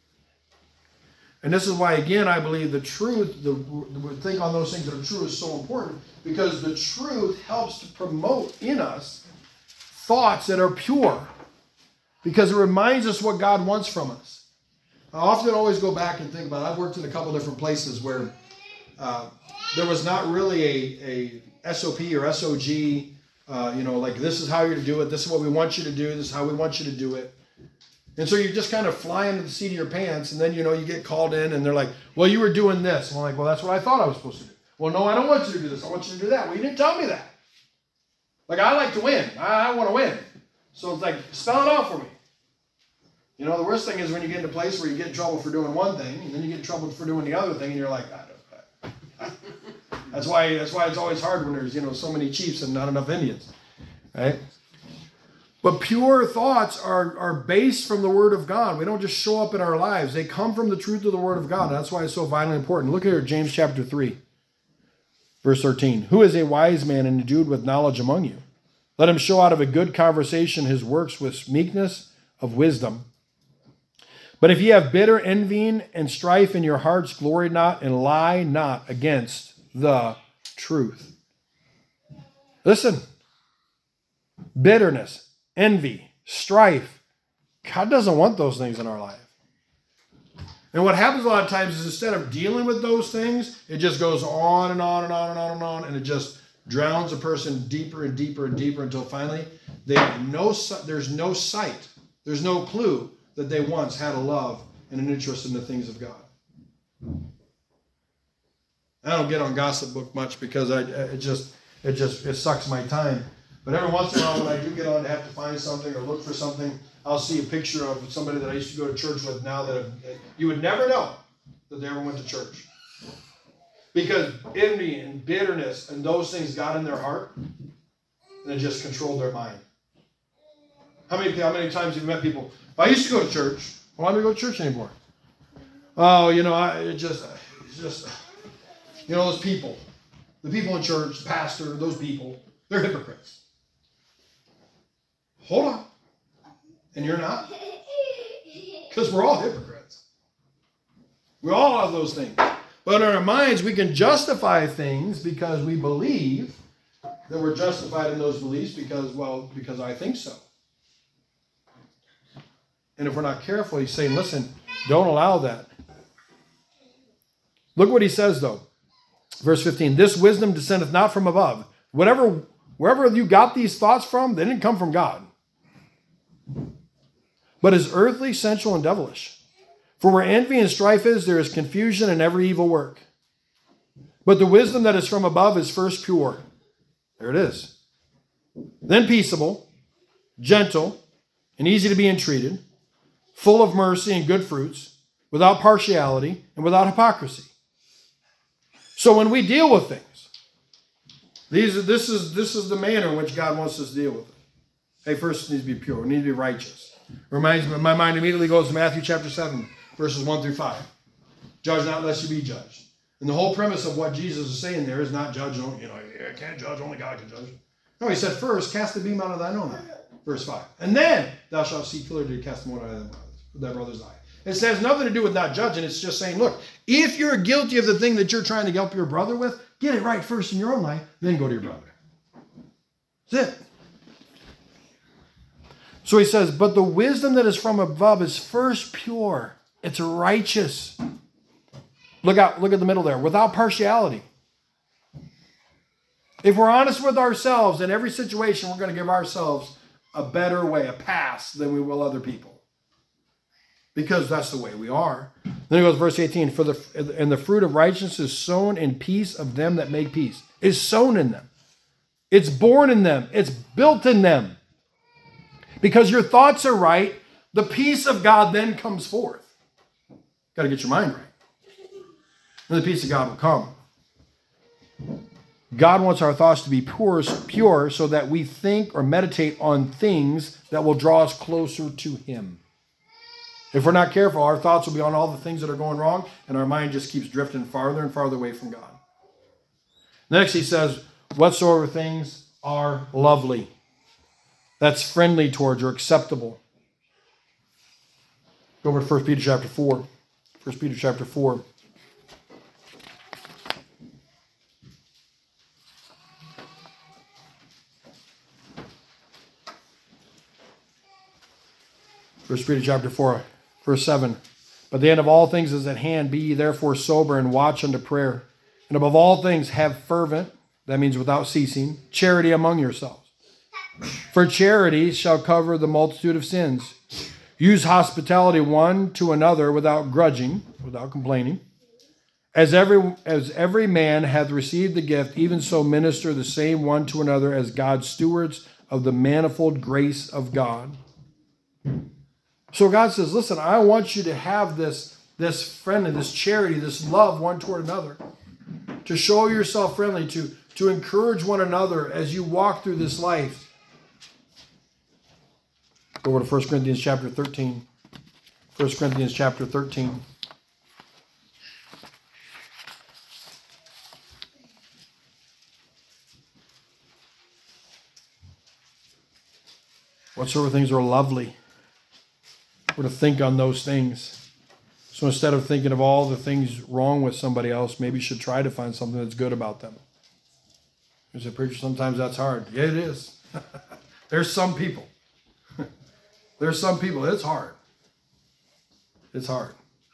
And this is why, again, I believe the truth, think on those things that are true is so important, because the truth helps to promote in us thoughts that are pure, because it reminds us what God wants from us. I often always go back and think about it. I've worked in a couple different places where there was not really a SOP or SOG, like this is how you're to do it, this is what we want you to do, this is how we want you to do it. And so you're just kind of flying to the seat of your pants, and then, you get called in, and they're like, well, you were doing this. And I'm like, well, that's what I thought I was supposed to do. Well, no, I don't want you to do this. I want you to do that. Well, you didn't tell me that. Like, I like to win. I want to win. So it's like, spell it out for me. You know, the worst thing is when you get in a place where you get in trouble for doing one thing, and then you get in trouble for doing the other thing, and you're like, That's why it's always hard when there's, so many chiefs and not enough Indians, right? But pure thoughts are based from the Word of God. We don't just show up in our lives. They come from the truth of the Word of God. And that's why it's so vitally important. Look here at James chapter 3, verse 13. Who is a wise man and endued with knowledge among you? Let him show out of a good conversation his works with meekness of wisdom. But if ye have bitter envying and strife in your hearts, glory not and lie not against the truth. Listen, bitterness, envy, strife. God doesn't want those things in our life. And what happens a lot of times is instead of dealing with those things, it just goes on and on and on and on and on, and it just drowns a person deeper and deeper and deeper until finally there's no sight, there's no clue that they once had a love and an interest in the things of God. I don't get on Gossip Book much because it sucks my time. But every once in a while when I do get on to have to find something or look for something, I'll see a picture of somebody that I used to go to church with now that you would never know that they ever went to church. Because envy and bitterness and those things got in their heart and it just controlled their mind. How many times have you met people? I used to go to church. Why don't we go to church anymore? Oh, it's just those people. The people in church, the pastor, those people, they're hypocrites. Hold on. And you're not? Because we're all hypocrites. We all have those things. But in our minds, we can justify things because we believe that we're justified in those beliefs because I think so. And if we're not careful, he's saying, listen, don't allow that. Look what he says, though. Verse 15, this wisdom descendeth not from above. Wherever you got these thoughts from, they didn't come from God. But is earthly, sensual, and devilish. For where envy and strife is, there is confusion and every evil work. But the wisdom that is from above is first pure. There it is. Then peaceable, gentle, and easy to be entreated, full of mercy and good fruits, without partiality and without hypocrisy. So when we deal with things, this is the manner in which God wants us to deal with it. Hey, first it needs to be pure. We need to be righteous. Reminds me, my mind immediately goes to Matthew chapter 7, verses 1 through 5. Judge not lest you be judged. And the whole premise of what Jesus is saying there is not judge, I can't judge, only God can judge. No, he said first, cast the beam out of thine own eye. Verse 5. And then thou shalt see clearly to cast the mote out of thy brother's eye. It has nothing to do with not judging. It's just saying, look, if you're guilty of the thing that you're trying to help your brother with, get it right first in your own life, then go to your brother. That's it. So he says, but the wisdom that is from above is first pure. It's righteous. Look at the middle there. Without partiality. If we're honest with ourselves in every situation, we're going to give ourselves a better way, a pass than we will other people. Because that's the way we are. Then he goes, verse 18, and the fruit of righteousness is sown in peace of them that make peace. It's sown in them. It's born in them. It's built in them. Because your thoughts are right, the peace of God then comes forth. Got to get your mind right. And the peace of God will come. God wants our thoughts to be pure so that we think or meditate on things that will draw us closer to Him. If we're not careful, our thoughts will be on all the things that are going wrong, and our mind just keeps drifting farther and farther away from God. Next, he says, whatsoever things are lovely. That's friendly towards or acceptable. Go over to 1 Peter chapter 4. 1 Peter chapter 4. First Peter chapter 4, verse 7. But the end of all things is at hand. Be ye therefore sober and watch unto prayer. And above all things have fervent, that means without ceasing, charity among yourselves. For charity shall cover the multitude of sins. Use hospitality one to another without grudging, without complaining. As every man hath received the gift, even so minister the same one to another as God's stewards of the manifold grace of God. So God says, listen, I want you to have this friendly, this charity, this love one toward another, to show yourself friendly, to encourage one another as you walk through this life. Go over to 1 Corinthians chapter 13. 1 Corinthians chapter 13. Whatsoever things are lovely, we're to think on those things. So instead of thinking of all the things wrong with somebody else, maybe you should try to find something that's good about them. As a preacher, sometimes that's hard. Yeah, it is. There's some people. There's some people. It's hard. It's hard.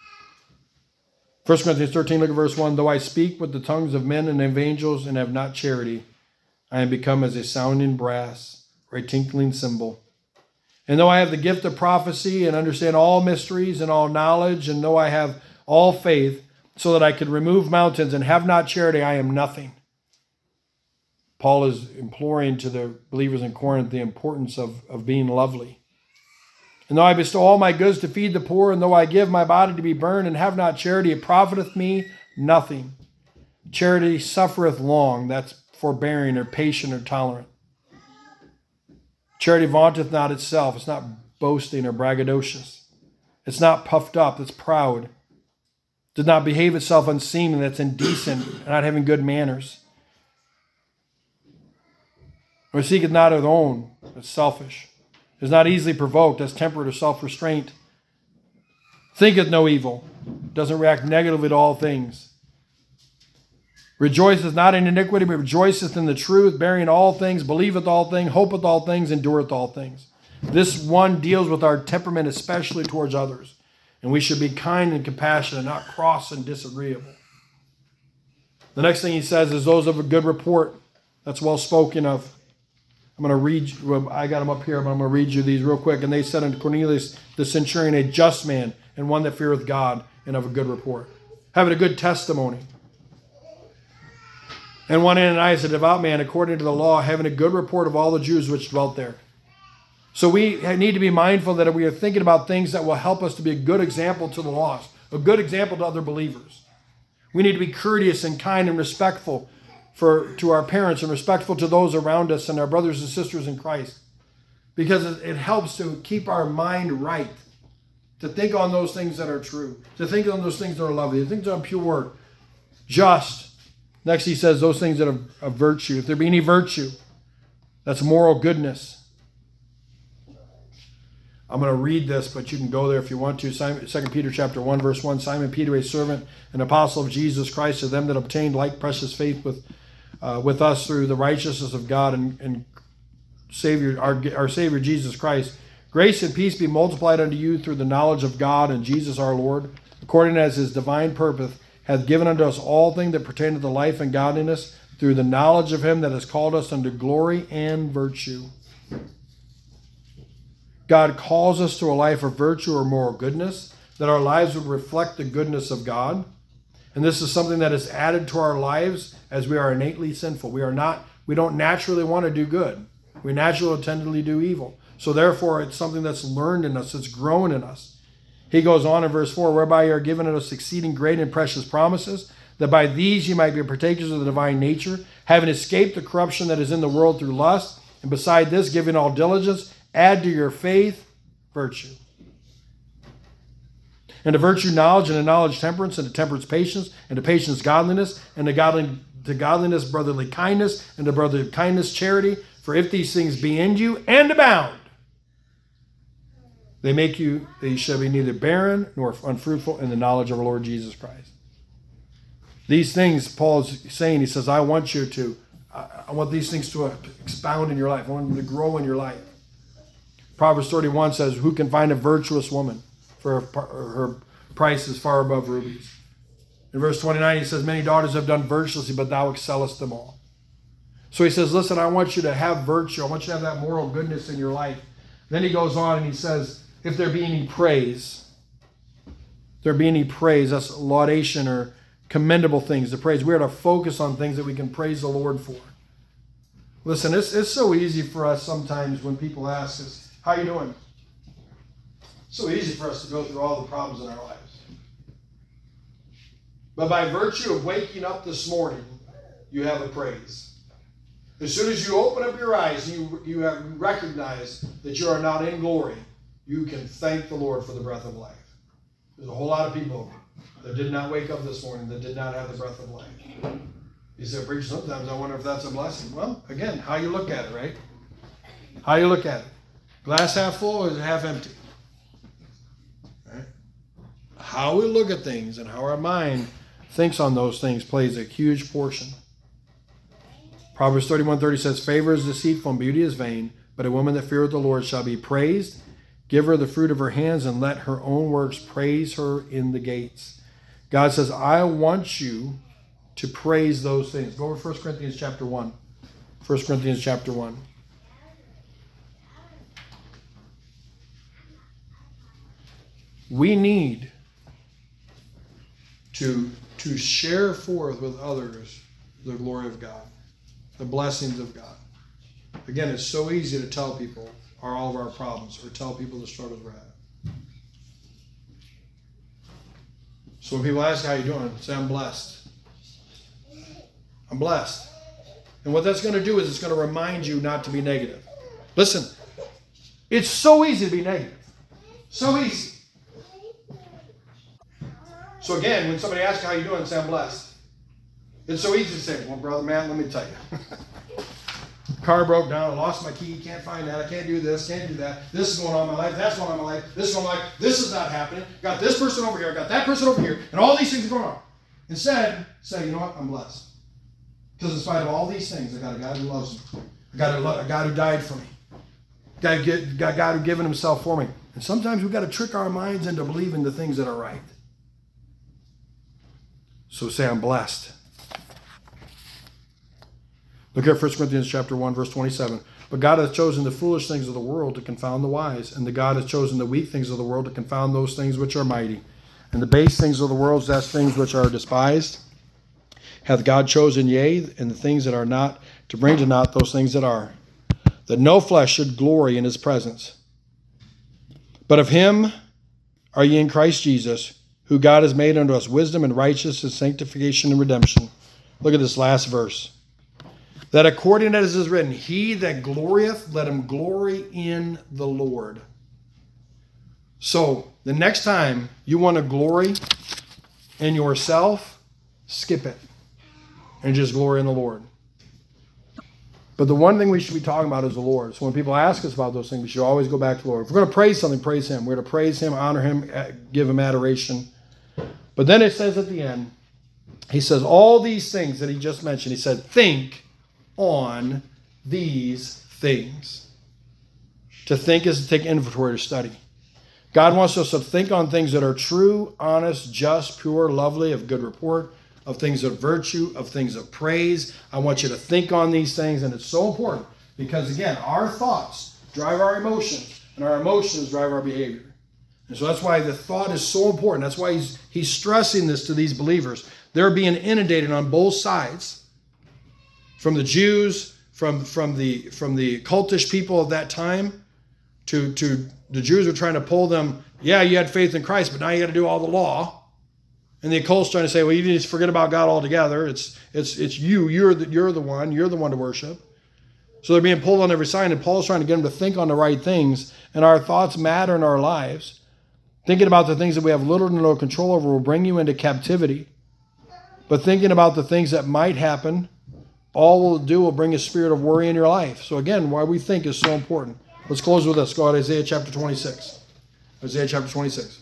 1 Corinthians 13, look at verse 1. Though I speak with the tongues of men and of angels and have not charity, I am become as a sounding brass or a tinkling cymbal. And though I have the gift of prophecy and understand all mysteries and all knowledge, and though I have all faith so that I could remove mountains and have not charity, I am nothing. Paul is imploring to the believers in Corinth the importance of being lovely. And though I bestow all my goods to feed the poor, and though I give my body to be burned and have not charity, it profiteth me nothing. Charity suffereth long, that's forbearing or patient or tolerant. Charity vaunteth not itself. It's not boasting or braggadocious. It's not puffed up. It's proud. Does not behave itself unseemly. That's indecent, not having good manners. Or seeketh not her own. It's selfish. Is not easily provoked. That's temperate or self-restraint. Thinketh no evil. Doesn't react negatively to all things. Rejoiceth not in iniquity, but rejoiceth in the truth, bearing all things, believeth all things, hopeth all things, endureth all things. This one deals with our temperament, especially towards others. And we should be kind and compassionate, not cross and disagreeable. The next thing he says is those of a good report. That's well spoken of. I'm going to read, I got them up here, but I'm going to read you these real quick. And they said unto Cornelius, the centurion, a just man, and one that feareth God, and of a good report. Having a good testimony. And one Ananias, a devout man, according to the law, having a good report of all the Jews which dwelt there. So we need to be mindful that we are thinking about things that will help us to be a good example to the lost, a good example to other believers. We need to be courteous and kind and respectful to our parents and respectful to those around us and our brothers and sisters in Christ. Because it helps to keep our mind right, to think on those things that are true, to think on those things that are lovely, to think that are pure, just. Next he says those things that are of virtue. If there be any virtue, that's moral goodness. I'm going to read this, but you can go there if you want to. 2 Peter chapter 1, verse 1. Simon Peter, a servant and apostle of Jesus Christ, to them that obtained like precious faith with us through the righteousness of God and Savior, our Savior Jesus Christ. Grace and peace be multiplied unto you through the knowledge of God and Jesus our Lord, according as his divine purpose hath given unto us all things that pertain to the life and godliness, through the knowledge of him that has called us unto glory and virtue. God calls us to a life of virtue or moral goodness, that our lives would reflect the goodness of God. And this is something that is added to our lives as we are innately sinful. We don't naturally want to do good. We naturally tend to do evil. So therefore, it's something that's learned in us, it's grown in us. He goes on in verse 4, whereby you are given unto us exceeding great and precious promises, that by these you might be partakers of the divine nature, having escaped the corruption that is in the world through lust, and beside this, giving all diligence, add to your faith virtue. And to virtue knowledge, and to knowledge temperance, and to temperance patience, and to patience godliness, and to godliness brotherly kindness, and to brotherly kindness charity. For if these things be in you and abound, they shall be neither barren nor unfruitful in the knowledge of our Lord Jesus Christ. These things, Paul is saying, he says, I want these things to expound in your life. I want them to grow in your life. Proverbs 31 says, who can find a virtuous woman? For her price is far above rubies. In verse 29, he says, many daughters have done virtuously, but thou excellest them all. So he says, listen, I want you to have virtue. I want you to have that moral goodness in your life. Then he goes on and he says, if there be any praise, that's laudation or commendable things to praise. We are to focus on things that we can praise the Lord for. Listen, it's so easy for us sometimes when people ask us, how you doing? So easy for us to go through all the problems in our lives. But by virtue of waking up this morning, you have a praise. As soon as you open up your eyes, you have recognized that you are not in glory, you can thank the Lord for the breath of life. There's a whole lot of people that did not wake up this morning, that did not have the breath of life. You say, preacher, sometimes I wonder if that's a blessing. Well, again, how you look at it, right? How you look at it. Glass half full or is it half empty? Right? How we look at things and how our mind thinks on those things plays a huge portion. Proverbs 31:30 says, favor is deceitful and beauty is vain, but a woman that feareth the Lord shall be praised. Give her the fruit of her hands and let her own works praise her in the gates. God says, I want you to praise those things. Go over 1 Corinthians chapter 1. 1 Corinthians chapter 1. We need to share forth with others the glory of God, the blessings of God. Again, it's so easy to tell people all of our problems or tell people the struggles we're having. So when people ask how you doing, say, I'm blessed. I'm blessed. And what that's going to do is it's going to remind you not to be negative. Listen, it's so easy to be negative. So easy. So again, when somebody asks how you doing, say, I'm blessed. It's so easy to say, well, brother, man, let me tell you. Car broke down, I lost my key, can't find that, I can't do this, can't do that. This is going on in my life, that's going on in my life, this is going on in my life, this is not happening. Got this person over here, got that person over here, and all these things are going on. Instead, say, you know what, I'm blessed. Because in spite of all these things, I got a God who loves me. I got a God who died for me. Got a God who given himself for me. And sometimes we've got to trick our minds into believing the things that are right. So say, I'm blessed. Look at 1 Corinthians chapter 1, verse 27. But God hath chosen the foolish things of the world to confound the wise, and the God hath chosen the weak things of the world to confound those things which are mighty. And the base things of the world, that's things which are despised, hath God chosen, yea, and the things that are not, to bring to naught those things that are, that no flesh should glory in his presence. But of him are ye in Christ Jesus, who God has made unto us wisdom and righteousness, sanctification and redemption. Look at this last verse. That according as it is written, he that glorieth, let him glory in the Lord. So the next time you want to glory in yourself, skip it and just glory in the Lord. But the one thing we should be talking about is the Lord. So when people ask us about those things, we should always go back to the Lord. If we're going to praise something, praise him. We're going to praise him, honor him, give him adoration. But then it says at the end, he says all these things that he just mentioned. He said, think on these things. To think is to take inventory, to study. God wants us to think on things that are true, honest, just, pure, lovely, of good report, of things of virtue, of things of praise. I want you to think on these things, and it's so important because, again, our thoughts drive our emotions, and our emotions drive our behavior. And so that's why the thought is so important. That's why he's stressing this to these believers. They're being inundated on both sides. From the Jews, from the cultish people of that time, to the Jews were trying to pull them. Yeah, you had faith in Christ, but now you got to do all the law. And the occult's trying to say, well, you need to forget about God altogether. It's you. You're the one to worship. So they're being pulled on every side, and Paul's trying to get them to think on the right things. And our thoughts matter in our lives. Thinking about the things that we have little to no control over will bring you into captivity. But thinking about the things that might happen, all will do will bring a spirit of worry in your life. So again, why we think is so important. Let's close with this. Go to Isaiah chapter 26. Isaiah chapter 26.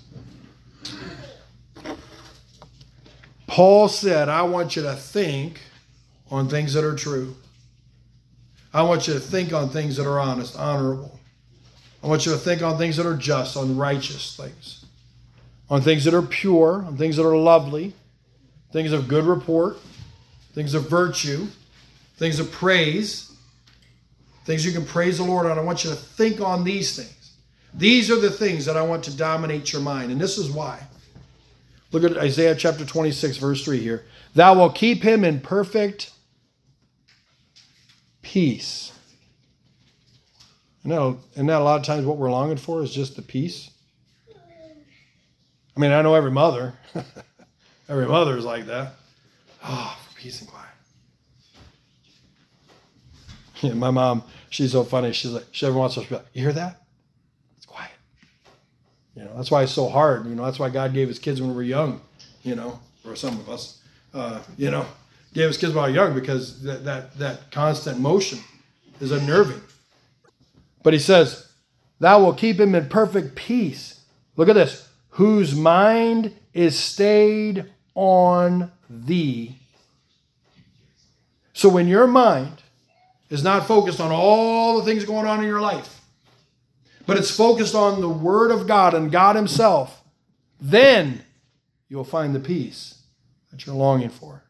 Paul said, I want you to think on things that are true. I want you to think on things that are honest, honorable. I want you to think on things that are just, on righteous things. On things that are pure, on things that are lovely, things of good report, things of virtue, things of praise, things you can praise the Lord on. I want you to think on these things. These are the things that I want to dominate your mind. And this is why. Look at Isaiah chapter 26, verse 3 here. Thou wilt keep him in perfect peace. And that a lot of times what we're longing for is just the peace. I mean, I know every mother. Every mother is like that. Oh, for peace and quiet. Yeah, my mom, she's so funny. She's like, she every once in a while, she'll be like, you hear that? It's quiet. You know, that's why it's so hard. You know, that's why God gave his kids when we were young, you know, or some of us, you know, gave his kids when we were young because that constant motion is unnerving. But he says, thou will keep him in perfect peace. Look at this. Whose mind is stayed on thee. So when your mind is not focused on all the things going on in your life, but it's focused on the Word of God and God himself, then you'll find the peace that you're longing for.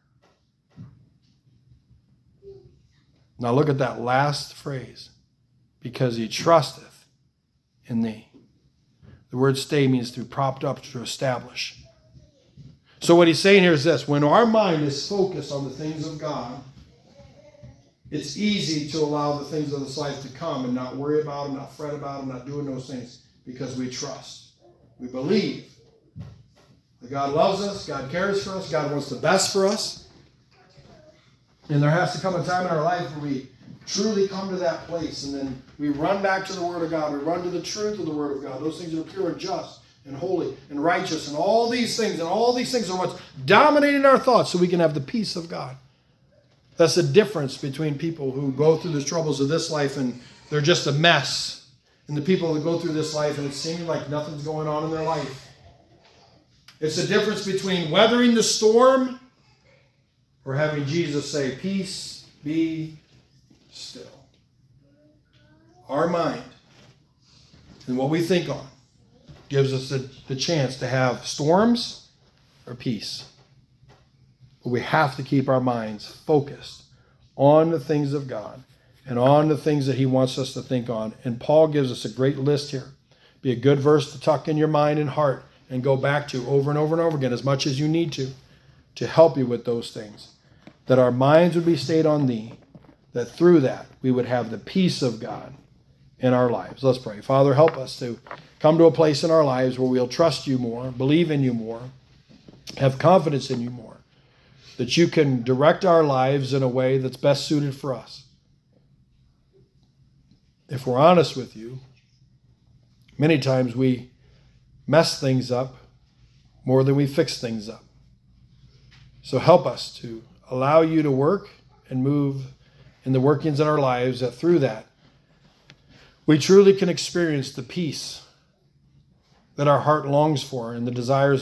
Now look at that last phrase. Because he trusteth in thee. The word stay means to be propped up, to establish. So what he's saying here is this. When our mind is focused on the things of God, it's easy to allow the things of this life to come and not worry about them, not fret about them, not doing those things, because we trust. We believe that God loves us, God cares for us, God wants the best for us. And there has to come a time in our life where we truly come to that place, and then we run back to the Word of God. We run to the truth of the Word of God. Those things that are pure and just and holy and righteous and all these things. And all these things are what's dominating our thoughts so we can have the peace of God. That's the difference between people who go through the troubles of this life and they're just a mess, and the people that go through this life and it's seeming like nothing's going on in their life. It's the difference between weathering the storm or having Jesus say, peace be still. Our mind and what we think on gives us the chance to have storms or peace. But we have to keep our minds focused on the things of God and on the things that he wants us to think on. And Paul gives us a great list here. Be a good verse to tuck in your mind and heart and go back to over and over and over again as much as you need to help you with those things. That our minds would be stayed on thee, that through that we would have the peace of God in our lives. Let's pray. Father, help us to come to a place in our lives where we'll trust you more, believe in you more, have confidence in you more, that you can direct our lives in a way that's best suited for us. If we're honest with you, many times we mess things up more than we fix things up. So help us to allow you to work and move in the workings in our lives, that through that we truly can experience the peace that our heart longs for and the desires